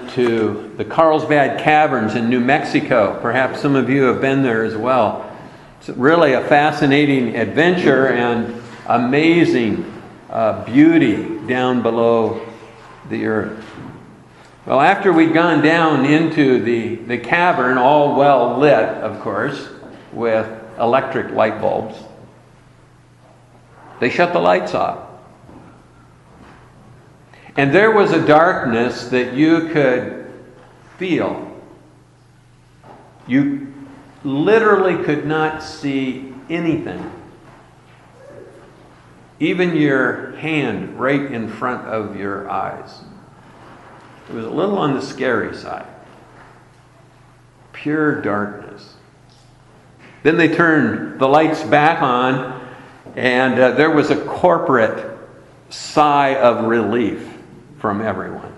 to the Carlsbad Caverns in New Mexico. Perhaps some of you have been there as well. It's really a fascinating adventure and amazing beauty down below the earth. Well, after we'd gone down into the cavern, all well lit, of course, with electric light bulbs, they shut the lights off. And there was a darkness that you could feel. You literally could not see anything. Even your hand right in front of your eyes. It was a little on the scary side. Pure darkness. Then they turned the lights back on, and there was a corporate sigh of relief from everyone.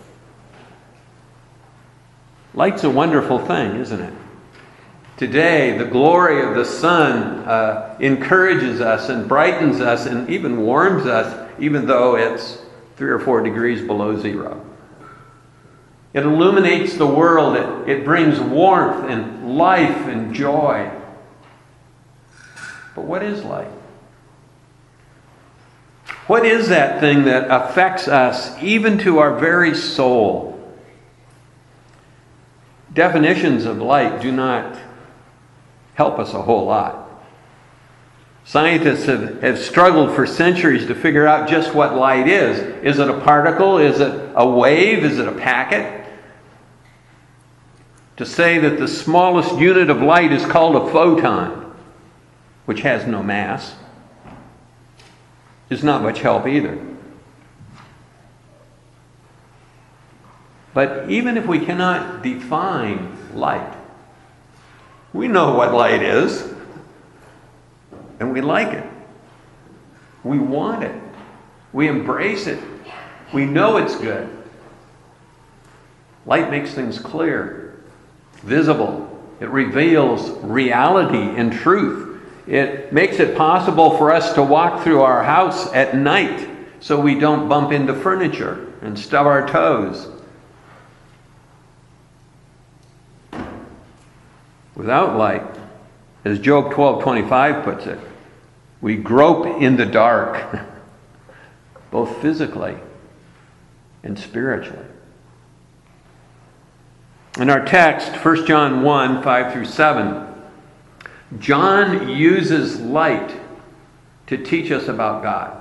Light's a wonderful thing, isn't it? Today, the glory of the sun encourages us and brightens us and even warms us, even though it's 3 or 4 degrees below zero. It illuminates the world. It brings warmth and life and joy. But what is light? What is that thing that affects us even to our very soul? Definitions of light do not help us a whole lot. Scientists have struggled for centuries to figure out just what light is. Is it a particle? Is it a wave? Is it a packet? To say that the smallest unit of light is called a photon, which has no mass, is not much help either. But even if we cannot define light, we know what light is, and we like it. We want it. We embrace it. We know it's good. Light makes things clear, visible. It reveals reality and truth. It makes it possible for us to walk through our house at night so we don't bump into furniture and stub our toes. Without light, as Job 12:25 puts it, we grope in the dark, both physically and spiritually. In our text, 1 John 1, 5 through 7, John uses light to teach us about God.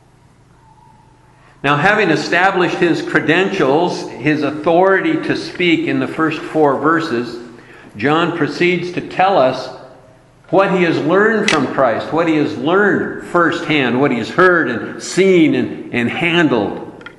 Now, having established his credentials, his authority to speak in the first 4 verses, John proceeds to tell us what he has learned from Christ, what he has learned firsthand, what he has heard and seen and handled,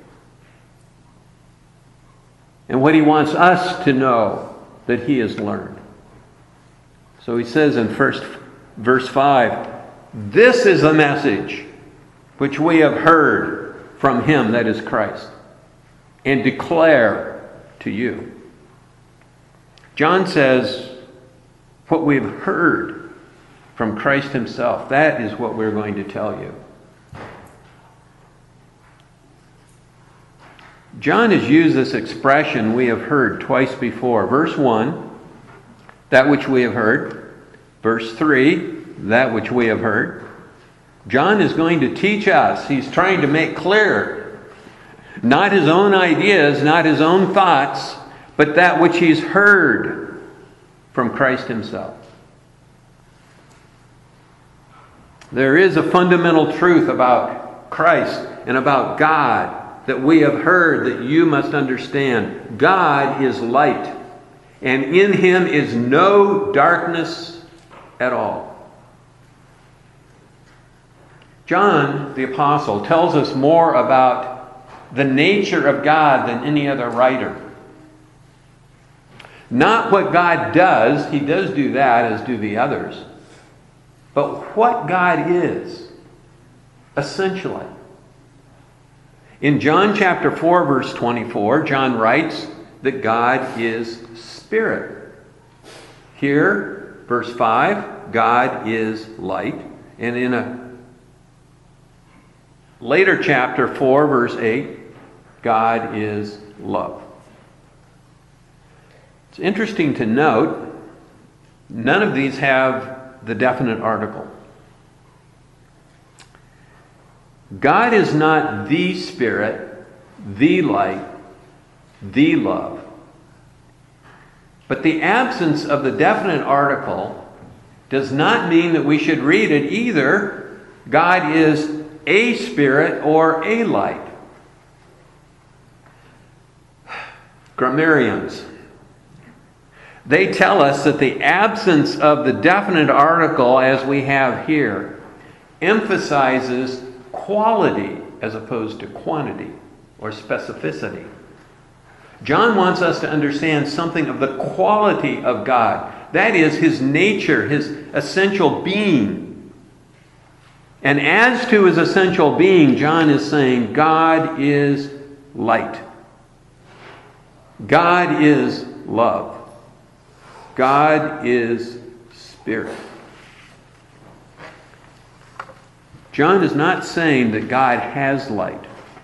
and what he wants us to know that he has learned. So he says in verse 5, "This is the message which we have heard from him," that is Christ, "and declare to you." John says, what we've heard from Christ himself, that is what we're going to tell you. John has used this expression, "we have heard," twice before. Verse 1, that which we have heard. Verse 3, that which we have heard. John is going to teach us. He's trying to make clear not his own ideas, not his own thoughts, but that which he's heard from Christ himself. There is a fundamental truth about Christ and about God that we have heard that you must understand. God is light, and in him is no darkness at all. John, the apostle, tells us more about the nature of God than any other writer. Not what God does, he does do that, as do the others, but what God is, essentially. In John chapter 4, verse 24, John writes that God is spirit. Here, verse 5, God is light. And in a later chapter 4, verse 8, God is love. It's interesting to note, none of these have the definite article. God is not the Spirit, the light, the love. But the absence of the definite article does not mean that we should read it either God is a spirit or a light. Grammarians, they tell us that the absence of the definite article, as we have here, emphasizes quality as opposed to quantity or specificity. John wants us to understand something of the quality of God. That is, his nature, his essential being. And as to his essential being, John is saying God is light. God is love. God is spirit. John is not saying that God has light.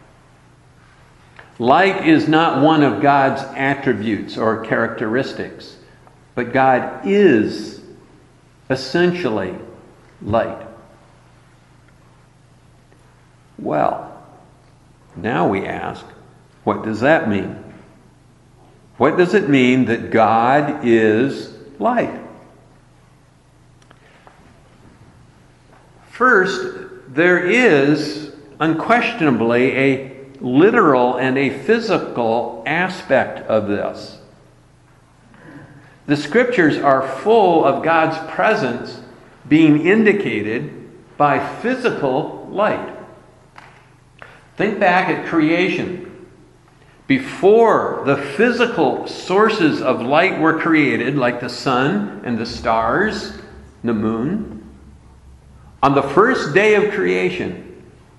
Light is not one of God's attributes or characteristics, but God is essentially light. Well, now we ask, what does that mean? What does it mean that God is light? First, there is unquestionably a literal and a physical aspect of this. The Scriptures are full of God's presence being indicated by physical light. Think back at creation. Before the physical sources of light were created, like the sun and the stars, the moon, on the first day of creation,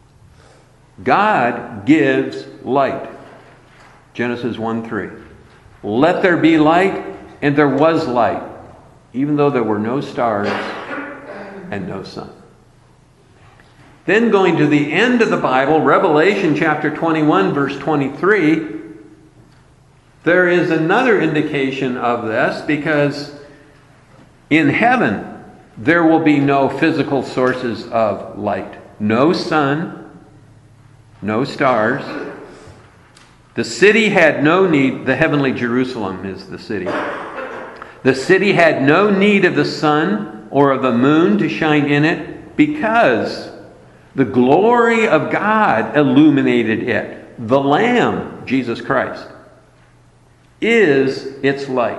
God gives light. Genesis 1:3. Let there be light, and there was light, even though there were no stars and no sun. Then going to the end of the Bible, Revelation chapter 21, verse 23, there is another indication of this, because in heaven there will be no physical sources of light. No sun, no stars. The city had no need, the heavenly Jerusalem is the city. The city had no need of the sun or of the moon to shine in it, because the glory of God illuminated it. The Lamb, Jesus Christ, is its light.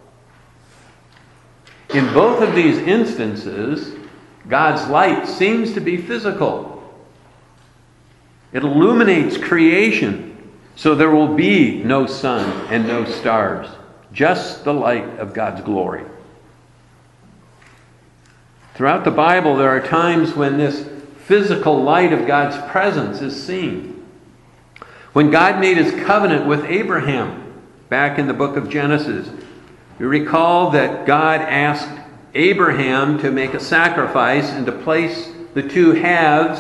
In both of these instances, God's light seems to be physical. It illuminates creation, so there will be no sun and no stars, just the light of God's glory. Throughout the Bible, there are times when this physical light of God's presence is seen. When God made his covenant with Abraham, back in the book of Genesis, you recall that God asked Abraham to make a sacrifice and to place the two halves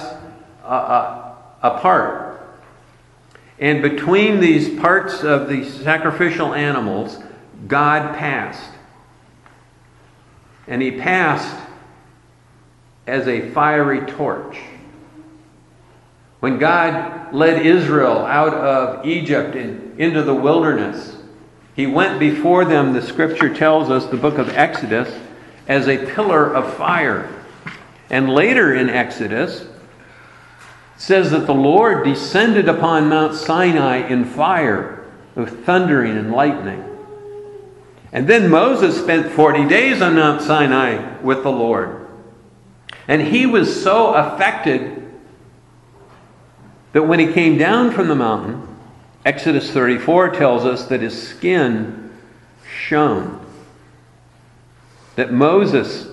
apart. And between these parts of the sacrificial animals, God passed. And he passed as a fiery torch. When God led Israel out of Egypt and into the wilderness, he went before them, the Scripture tells us, the book of Exodus, as a pillar of fire. And later in Exodus, it says that the Lord descended upon Mount Sinai in fire, with thundering and lightning. And then Moses spent 40 days on Mount Sinai with the Lord. And he was so affected that when he came down from the mountain, Exodus 34 tells us that his skin shone. That Moses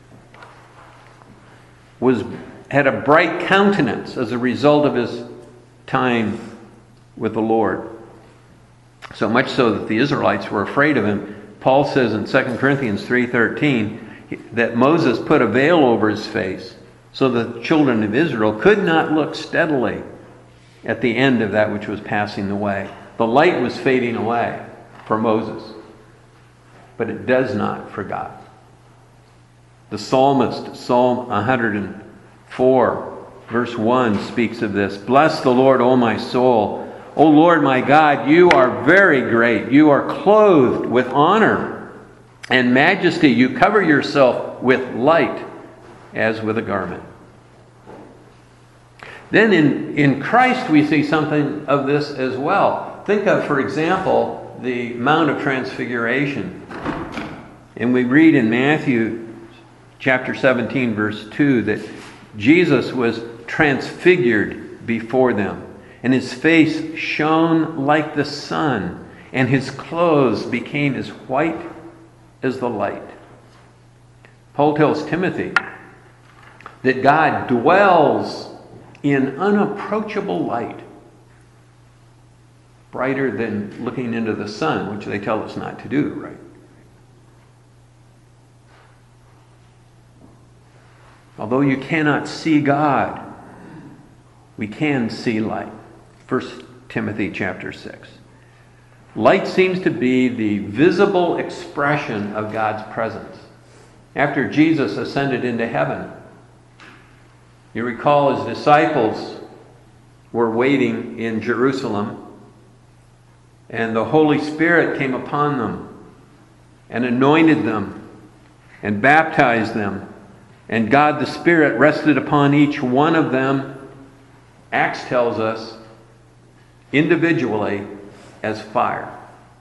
had a bright countenance as a result of his time with the Lord. So much so that the Israelites were afraid of him. Paul says in 2 Corinthians 3:13 that Moses put a veil over his face so the children of Israel could not look steadily at the end of that which was passing away. The light was fading away for Moses. but it does not for God. The psalmist, Psalm 104, verse 1, speaks of this. Bless the Lord, O my soul. O Lord my God, you are very great. You are clothed with honor and majesty. You cover yourself with light as with a garment. Then in Christ we see something of this as well. Think of, for example, the Mount of Transfiguration. And we read in Matthew chapter 17, verse 2, that Jesus was transfigured before them, and his face shone like the sun, and his clothes became as white as the light. Paul tells Timothy that God dwells in unapproachable light, brighter than looking into the sun, which they tell us not to do, right? Although you cannot see God, we can see light. 1 Timothy chapter 6. Light seems to be the visible expression of God's presence. After Jesus ascended into heaven, you recall his disciples were waiting in Jerusalem, and the Holy Spirit came upon them and anointed them and baptized them. And God the Spirit rested upon each one of them, Acts tells us, individually as fire.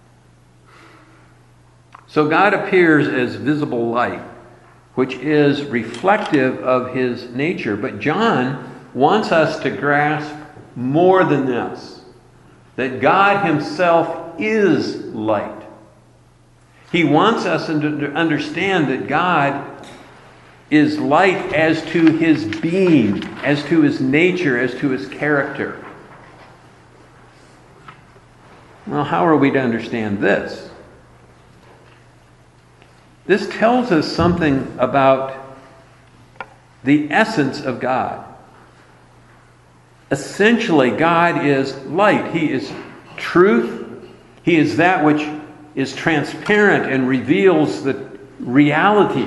So God appears as visible light, which is reflective of his nature. But John wants us to grasp more than this, that God himself is light. He wants us to understand that God is light as to his being, as to his nature, as to his character. Well, how are we to understand this? This tells us something about the essence of God. Essentially, God is light. He is truth. He is that which is transparent and reveals the reality,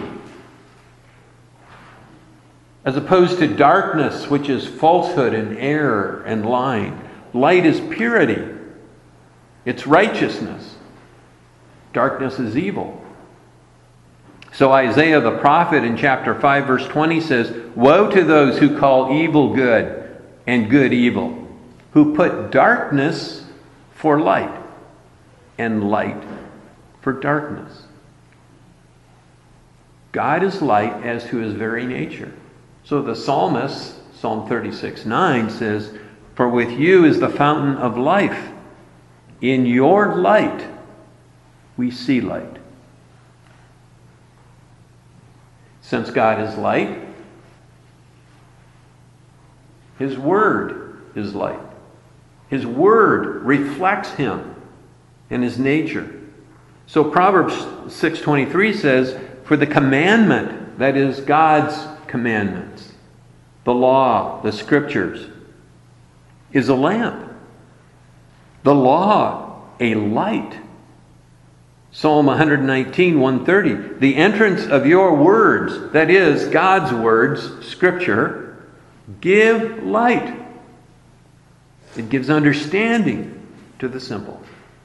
as opposed to darkness, which is falsehood and error and lying. Light is purity. It's righteousness. Darkness is evil. So Isaiah the prophet in chapter 5 verse 20 says, "Woe to those who call evil good and good evil, who put darkness for light and light for darkness." God is light as to his very nature. So the psalmist, Psalm 36:9 says, "For with you is the fountain of life. In your light we see light." Since God is light, his word is light. His word reflects him and his nature. So Proverbs 6:23 says, "For the commandment," that is God's commandments, the law, the scriptures, is a lamp. The law, a light. Psalm 119, 130. "The entrance of your words," that is God's words, scripture, "give light." It gives understanding to the simple.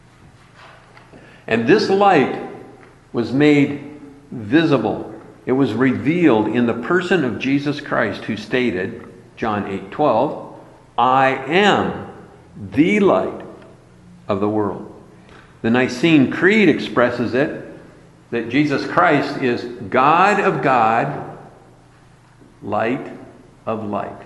And this light was made visible. It was revealed in the person of Jesus Christ, who stated, John 8:12, "I am the light of the world." The Nicene Creed expresses it, that Jesus Christ is God of God, light of light.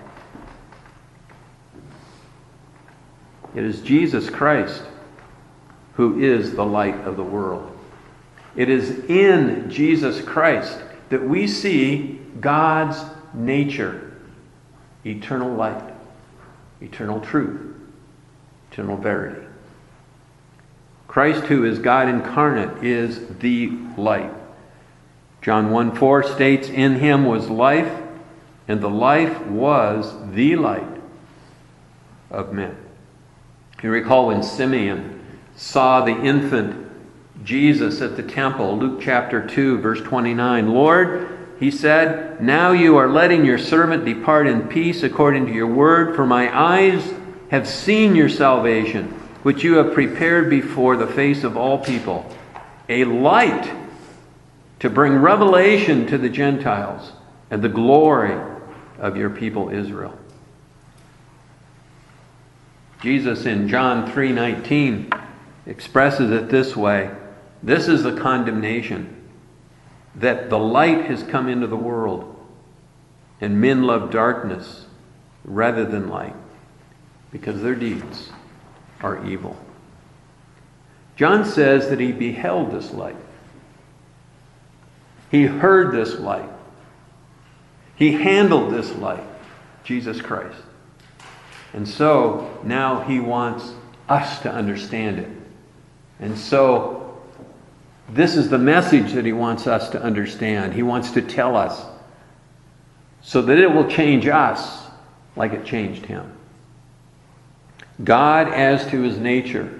It is Jesus Christ who is the light of the world. It is in Jesus Christ that we see God's nature, eternal light, eternal truth, eternal verity. Christ, who is God incarnate, is the light. John 1:4 states, "In him was life, and the life was the light of men." You recall when Simeon saw the infant Jesus at the temple, Luke chapter 2, verse 29. Lord, he said, now you are letting your servant depart in peace according to your word, for my eyes have seen your salvation, which you have prepared before the face of all people, a light to bring revelation to the Gentiles and the glory of your people Israel. Jesus in John 3:19 expresses it this way. This is the condemnation, that the light has come into the world, and men love darkness rather than light, because their deeds are evil. John says that he beheld this light. He heard this light. He handled this light, Jesus Christ. And so now he wants us to understand it. And so this is the message that he wants us to understand. He wants to tell us so that it will change us like it changed him. God, as to his nature,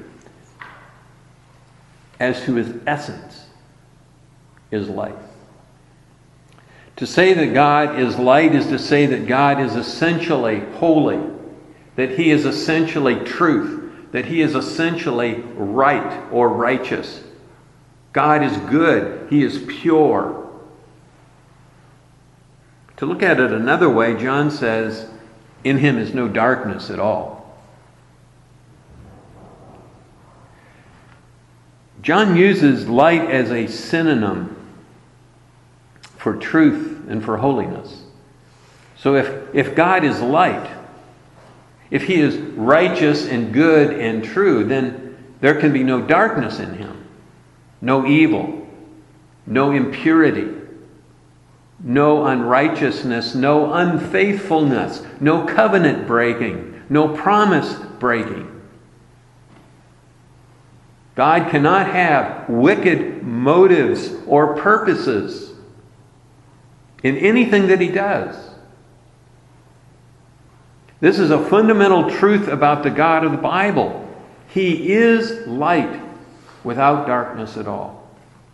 as to his essence, is light. To say that God is light is to say that God is essentially holy, that he is essentially truth, that he is essentially right or righteous. God is good. He is pure. To look at it another way, John says, in him is no darkness at all. John uses light as a synonym for truth and for holiness. So if God is light, if he is righteous and good and true, then there can be no darkness in him, no evil, no impurity, no unrighteousness, no unfaithfulness, no covenant breaking, no promise breaking. God cannot have wicked motives or purposes in anything that he does. This is a fundamental truth about the God of the Bible. He is light without darkness at all.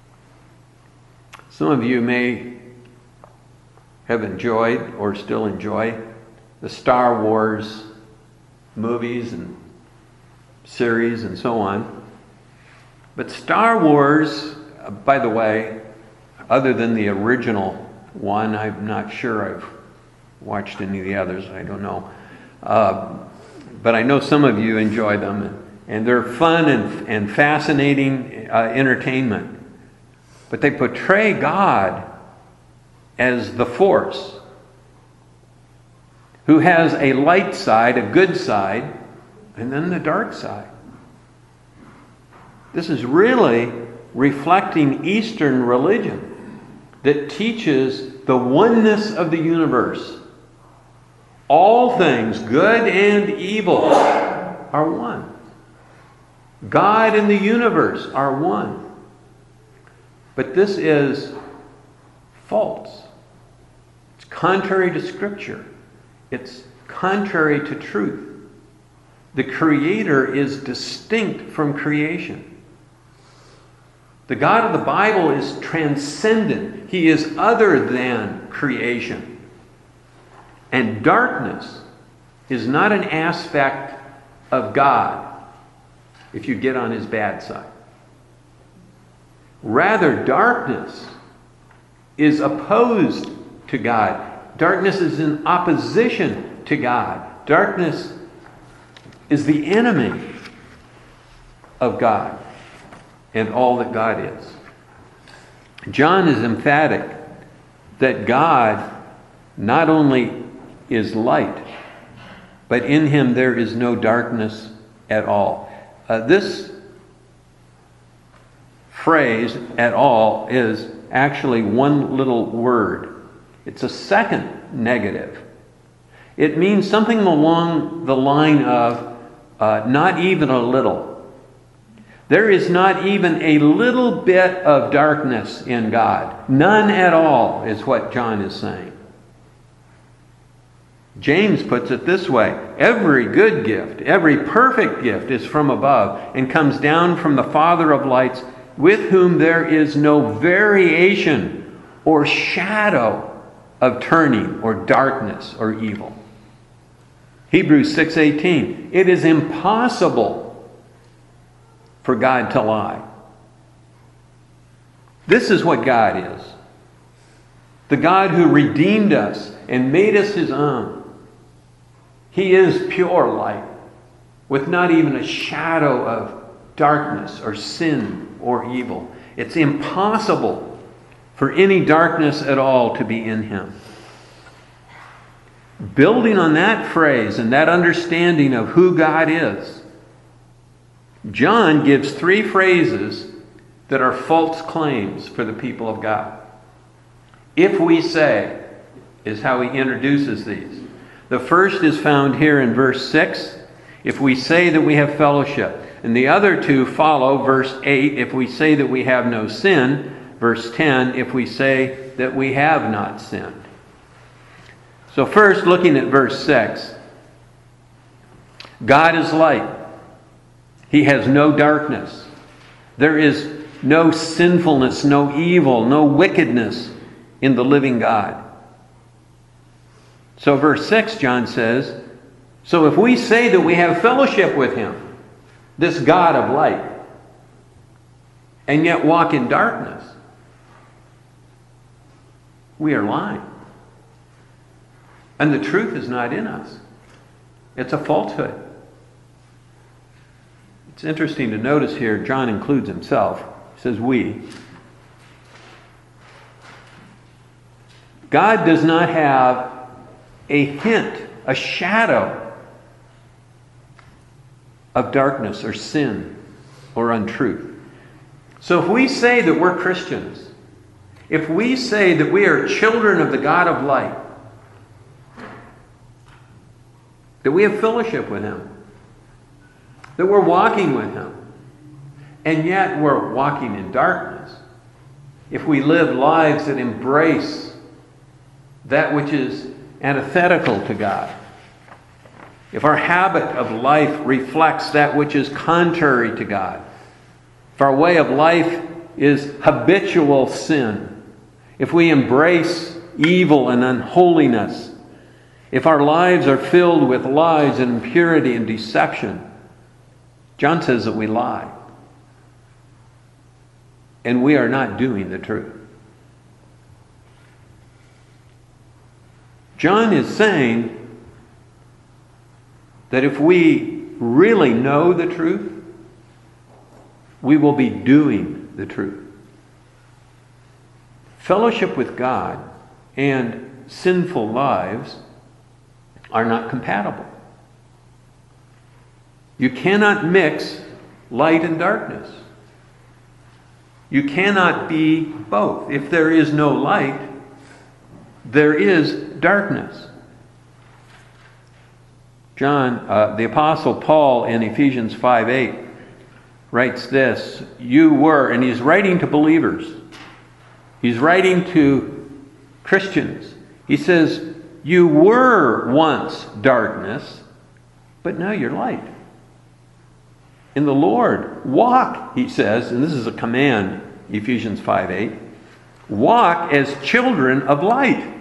Some of you may have enjoyed or still enjoy the Star Wars movies and series and so on. But Star Wars, by the way, other than the original one, I'm not sure I've watched any of the others, I don't know. But I know some of you enjoy them, and they're fun and fascinating entertainment. But they portray God as the Force, who has a light side, a good side, and then the dark side. This is really reflecting Eastern religion that teaches the oneness of the universe. All things, good and evil, are one. God and the universe are one. But this is false. It's contrary to Scripture. It's contrary to truth. The Creator is distinct from creation. The God of the Bible is transcendent. He is other than creation. And darkness is not an aspect of God if you get on his bad side. Rather, darkness is opposed to God. Darkness is in opposition to God. Darkness is the enemy of God and all that God is. John is emphatic that God not only is light, but in him there is no darkness at all. This phrase, at all, is actually one little word. It's a second negative. It means something along the line of not even a little. There is not even a little bit of darkness in God. None at all is what John is saying. James puts it this way: every good gift, every perfect gift is from above and comes down from the Father of lights, with whom there is no variation or shadow of turning or darkness or evil. Hebrews 6:18. It is impossible for God to lie. This is what God is. The God who redeemed us and made us His own. He is pure light, with not even a shadow of darkness or sin or evil. It's impossible for any darkness at all to be in Him. Building on that phrase and that understanding of who God is, John gives three phrases that are false claims for the people of God. If we say, is how he introduces these. The first is found here in verse 6. If we say that we have fellowship. And the other two follow verse 8. If we say that we have no sin. Verse 10. If we say that we have not sinned. So first, looking at verse 6. God is light. He has no darkness. There is no sinfulness, no evil, no wickedness in the living God. So verse 6, John says, so if we say that we have fellowship with Him, this God of light, and yet walk in darkness, we are lying. And the truth is not in us. It's a falsehood. It's interesting to notice here, John includes himself. He says we. God does not have a hint, a shadow of darkness or sin or untruth. So if we say that we're Christians, if we say that we are children of the God of light, that we have fellowship with Him, that we're walking with Him, and yet we're walking in darkness, if we live lives that embrace that which is antithetical to God, if our habit of life reflects that which is contrary to God, if our way of life is habitual sin, if we embrace evil and unholiness, if our lives are filled with lies and impurity and deception, John says that we lie. And we are not doing the truth. John is saying that if we really know the truth, we will be doing the truth. Fellowship with God and sinful lives are not compatible. You cannot mix light and darkness. You cannot be both. If there is no light, there is darkness. The Apostle Paul in Ephesians 5:8 writes this, you were, and he's writing to believers. He's writing to Christians. He says, you were once darkness, but now you're light. In the Lord, walk, he says, and this is a command, Ephesians 5:8, walk as children of light.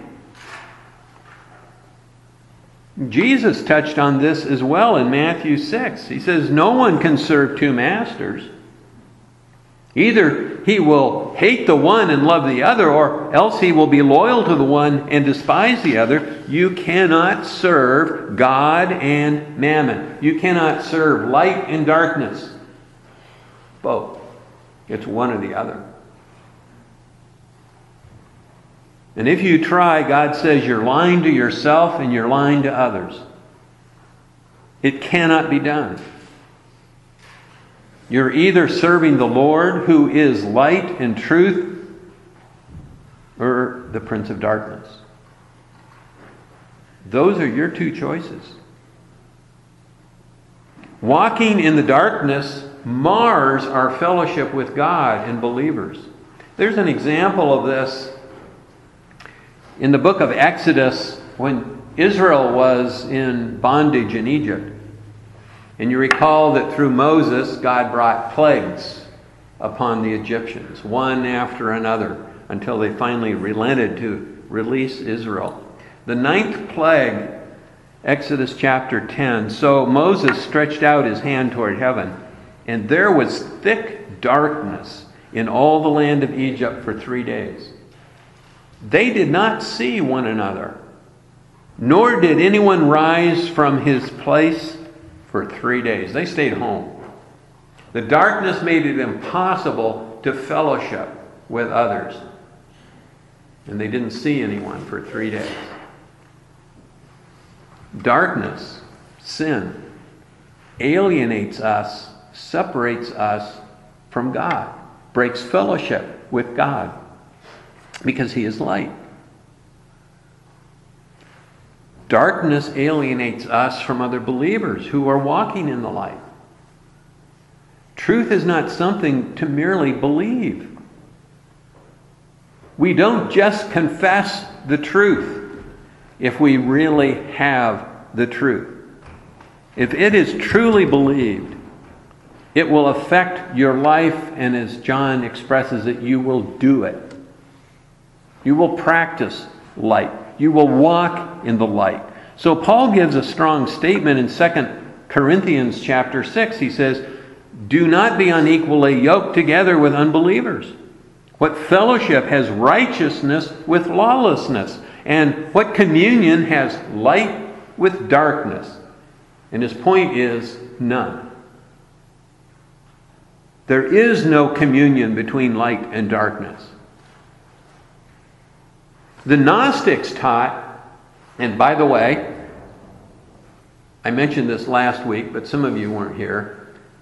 Jesus touched on this as well in Matthew 6. He says, no one can serve two masters. Either he will hate the one and love the other, or else he will be loyal to the one and despise the other. You cannot serve God and mammon. You cannot serve light and darkness. Both. It's one or the other. And if you try, God says you're lying to yourself and you're lying to others. It cannot be done. You're either serving the Lord, who is light and truth, or the prince of darkness. Those are your two choices. Walking in the darkness mars our fellowship with God and believers. There's an example of this in the book of Exodus when Israel was in bondage in Egypt. And you recall that through Moses, God brought plagues upon the Egyptians, one after another, until they finally relented to release Israel. The 9th plague, Exodus chapter 10, so Moses stretched out his hand toward heaven, and there was thick darkness in all the land of Egypt for 3 days. They did not see one another, nor did anyone rise from his place for 3 days. They stayed home. The darkness made it impossible to fellowship with others. And they didn't see anyone for 3 days. Darkness, sin, alienates us, separates us from God, breaks fellowship with God, because He is light. Darkness alienates us from other believers who are walking in the light. Truth is not something to merely believe. We don't just confess the truth if we really have the truth. If it is truly believed, it will affect your life, and as John expresses it, you will do it. You will practice light. You will walk in the light. So Paul gives a strong statement in 2 Corinthians chapter 6. He says, "Do not be unequally yoked together with unbelievers. What fellowship has righteousness with lawlessness? And what communion has light with darkness?" And his point is none. There is no communion between light and darkness. The Gnostics taught, and by the way, I mentioned this last week, but some of you weren't here.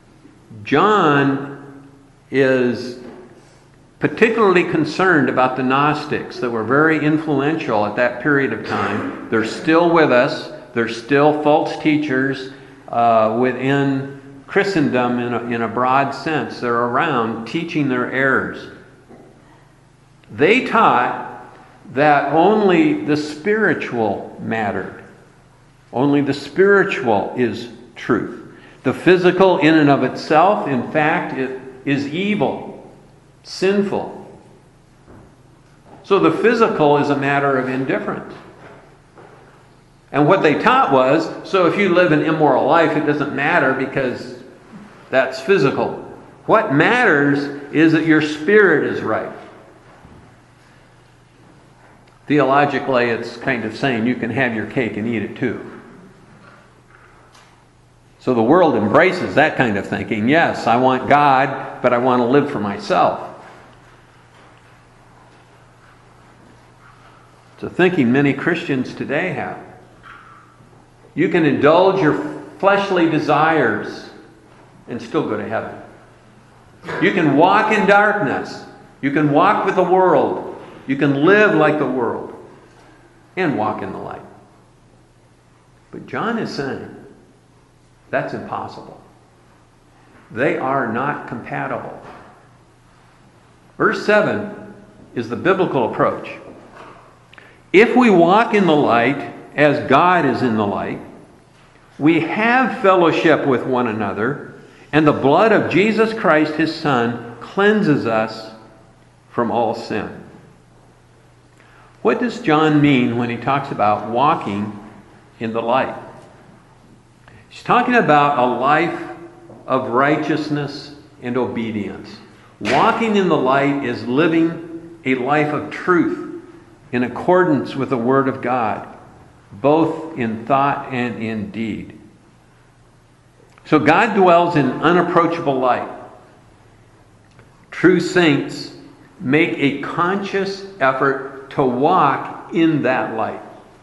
John is particularly concerned about the Gnostics that were very influential at that period of time. They're still with us. They're still false teachers within Christendom in a broad sense. They're around teaching their errors. They taught that only the spiritual mattered. Only the spiritual is truth. The physical in and of itself, in fact, it is evil, sinful. So the physical is a matter of indifference. And what they taught was, so if you live an immoral life, it doesn't matter because that's physical. What matters is that your spirit is right. Theologically, it's kind of saying you can have your cake and eat it too. So the world embraces that kind of thinking. Yes, I want God, but I want to live for myself. It's a thinking many Christians today have. You can indulge your fleshly desires and still go to heaven. You can walk in darkness. You can walk with the world. You can live like the world and walk in the light. But John is saying that's impossible. They are not compatible. Verse 7 is the biblical approach. If we walk in the light as God is in the light, we have fellowship with one another, and the blood of Jesus Christ, His Son, cleanses us from all sin. What does John mean when he talks about walking in the light? He's talking about a life of righteousness and obedience. Walking in the light is living a life of truth in accordance with the Word of God, both in thought and in deed. So God dwells in unapproachable light. True saints make a conscious effort to walk in that light.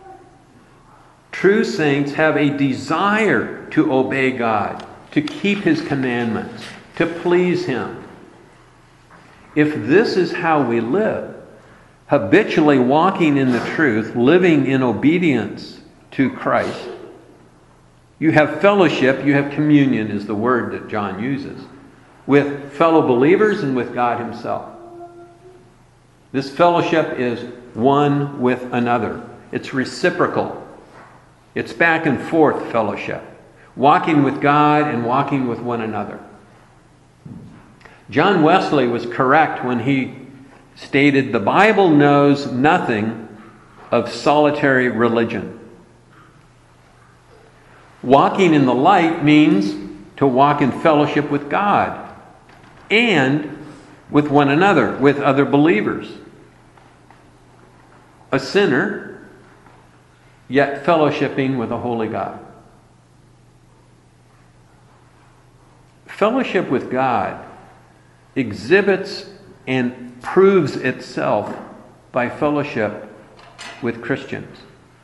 True saints have a desire to obey God, to keep His commandments, to please Him. If this is how we live, habitually walking in the truth, living in obedience to Christ, you have fellowship, you have communion is the word that John uses, with fellow believers and with God Himself. This fellowship is one with another. It's reciprocal. It's back and forth fellowship. Walking with God and walking with one another. John Wesley was correct when he stated, "The Bible knows nothing of solitary religion." Walking in the light means to walk in fellowship with God and with one another, with other believers. A sinner, yet fellowshipping with a holy God. Fellowship with God exhibits and proves itself by fellowship with Christians.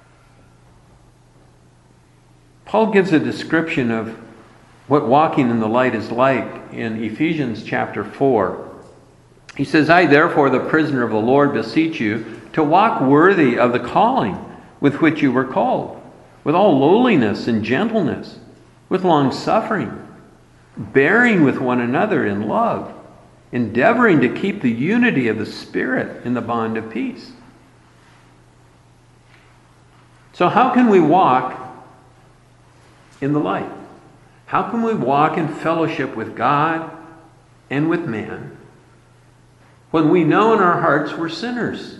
Paul gives a description of what walking in the light is like in Ephesians chapter 4. He says, "I therefore, the prisoner of the Lord, beseech you to walk worthy of the calling with which you were called, with all lowliness and gentleness, with long suffering, bearing with one another in love, endeavoring to keep the unity of the Spirit in the bond of peace." So how can we walk in the light? How can we walk in fellowship with God and with man when we know in our hearts we're sinners?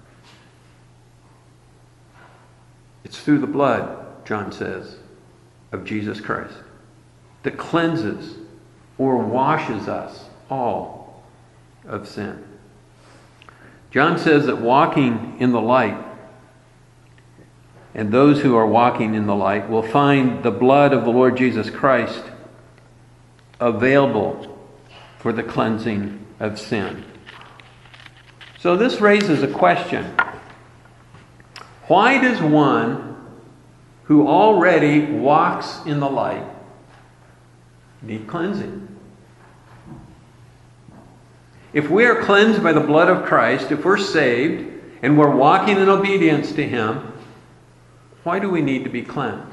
It's through the blood, John says, of Jesus Christ that cleanses or washes us all of sin. John says that walking in the light, and those who are walking in the light, will find the blood of the Lord Jesus Christ available for the cleansing of sin. So this raises a question. Why does one who already walks in the light need cleansing? If we are cleansed by the blood of Christ, if we're saved and we're walking in obedience to Him, why do we need to be cleansed?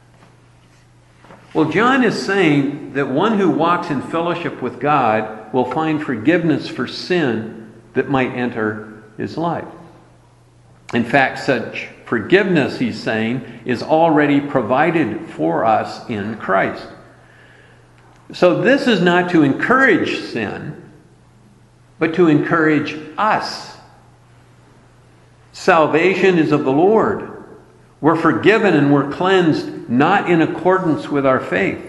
Well, John is saying that one who walks in fellowship with God will find forgiveness for sin that might enter his life. In fact, such forgiveness, he's saying, is already provided for us in Christ. So this is not to encourage sin, but to encourage us. Salvation is of the Lord. We're forgiven and we're cleansed not in accordance with our faith,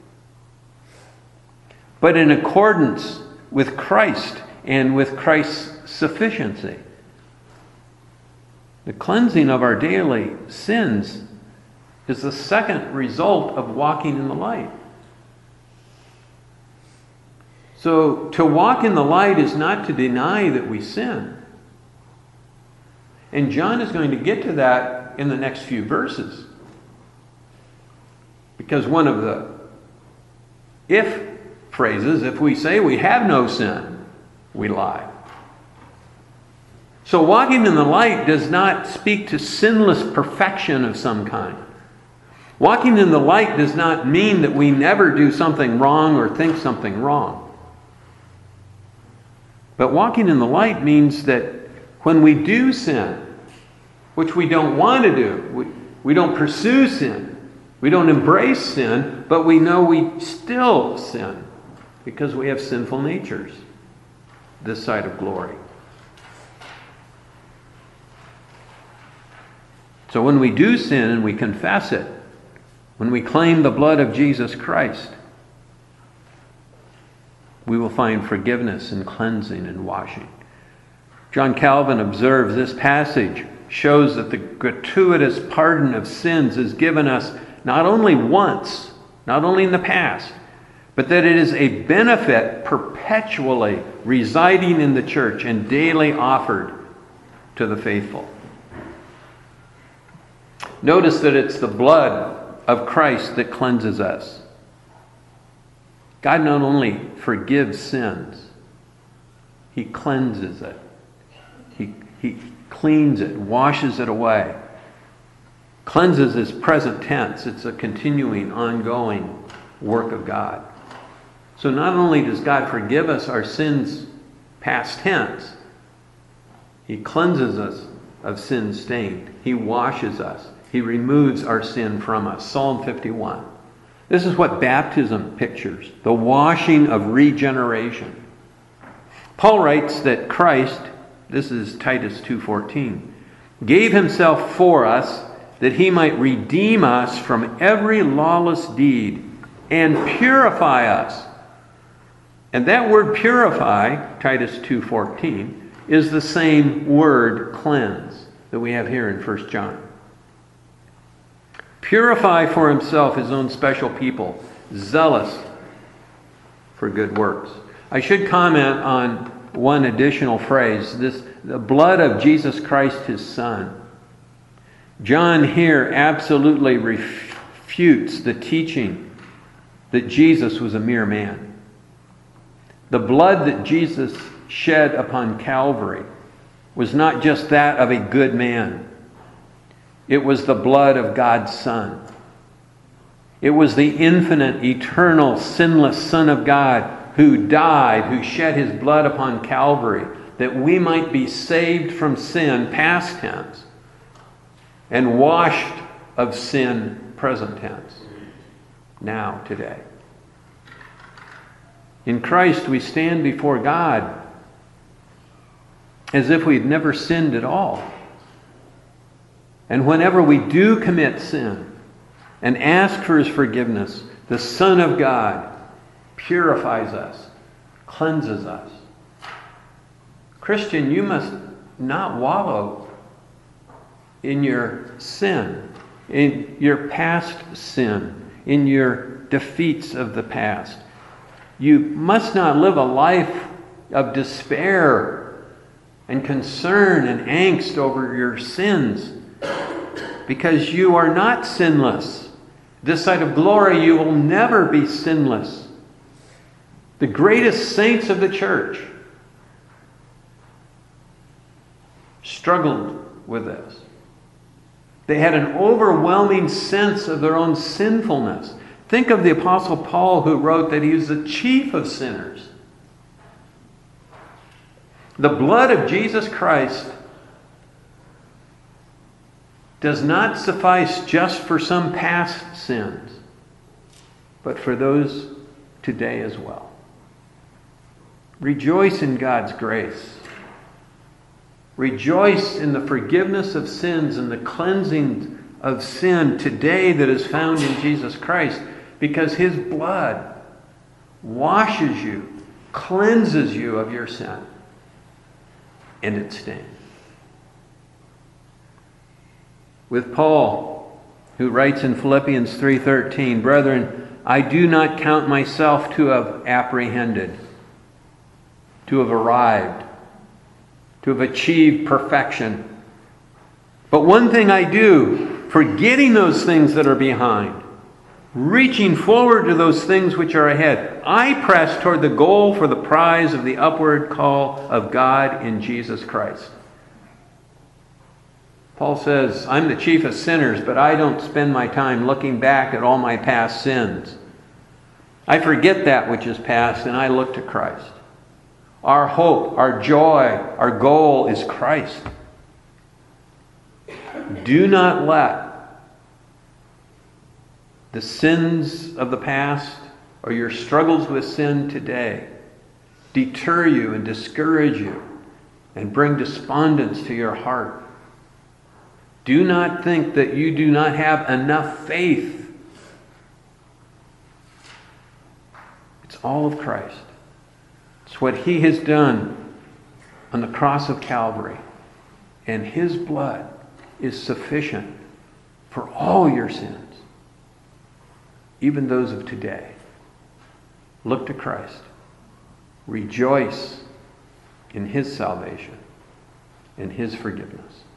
but in accordance with Christ and with Christ's sufficiency. The cleansing of our daily sins is the second result of walking in the light. So to walk in the light is not to deny that we sin. And John is going to get to that in the next few verses. Because one of the if phrases, if we say we have no sin, we lie. So walking in the light does not speak to sinless perfection of some kind. Walking in the light does not mean that we never do something wrong or think something wrong. But walking in the light means that when we do sin, which we don't want to do, we don't pursue sin, we don't embrace sin, but we know we still sin because we have sinful natures this side of glory. So when we do sin and we confess it, when we claim the blood of Jesus Christ, we will find forgiveness and cleansing and washing. John Calvin observes this passage shows that the gratuitous pardon of sins is given us not only once, not only in the past, but that it is a benefit perpetually residing in the church and daily offered to the faithful. Notice that it's the blood of Christ that cleanses us. God not only forgives sins, He cleanses it. He cleans it, washes it away. Cleanses is present tense. It's a continuing, ongoing work of God. So not only does God forgive us our sins past tense, He cleanses us of sin stained. He washes us. He removes our sin from us. Psalm 51. This is what baptism pictures, the washing of regeneration. Paul writes that Christ, this is Titus 2:14, gave himself for us that he might redeem us from every lawless deed and purify us. And that word purify, Titus 2:14, is the same word cleanse that we have here in 1 John. Purify for himself his own special people, zealous for good works. I should comment on one additional phrase, the blood of Jesus Christ, his Son. John here absolutely refutes the teaching that Jesus was a mere man. The blood that Jesus shed upon Calvary was not just that of a good man. It was the blood of God's Son. It was the infinite, eternal, sinless Son of God who died, who shed his blood upon Calvary, that we might be saved from sin, past tense, and washed of sin, present tense, now, today. In Christ, we stand before God as if we'd never sinned at all. And whenever we do commit sin and ask for his forgiveness, the Son of God purifies us, cleanses us. Christian, you must not wallow in your sin, in your past sin, in your defeats of the past. You must not live a life of despair and concern and angst over your sins, because you are not sinless. This side of glory, you will never be sinless. The greatest saints of the church struggled with this. They had an overwhelming sense of their own sinfulness. Think of the Apostle Paul, who wrote that he was the chief of sinners. The blood of Jesus Christ does not suffice just for some past sins, but for those today as well. Rejoice in God's grace. Rejoice in the forgiveness of sins and the cleansing of sin today that is found in Jesus Christ, because his blood washes you, cleanses you of your sin and its stain. With Paul, who writes in Philippians 3:13, "Brethren, I do not count myself to have apprehended, to have arrived, to have achieved perfection. But one thing I do, forgetting those things that are behind, reaching forward to those things which are ahead, I press toward the goal for the prize of the upward call of God in Jesus Christ." Paul says, I'm the chief of sinners, but I don't spend my time looking back at all my past sins. I forget that which is past and I look to Christ. Our hope, our joy, our goal is Christ. Do not let the sins of the past or your struggles with sin today deter you and discourage you and bring despondence to your heart. Do not think that you do not have enough faith. It's all of Christ. It's what he has done on the cross of Calvary. And his blood is sufficient for all your sins, even those of today. Look to Christ. Rejoice in his salvation and his forgiveness.